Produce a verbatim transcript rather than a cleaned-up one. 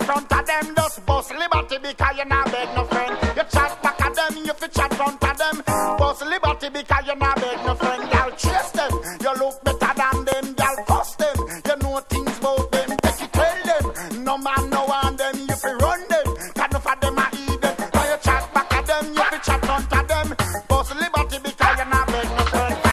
front of them, just bust liberty because you not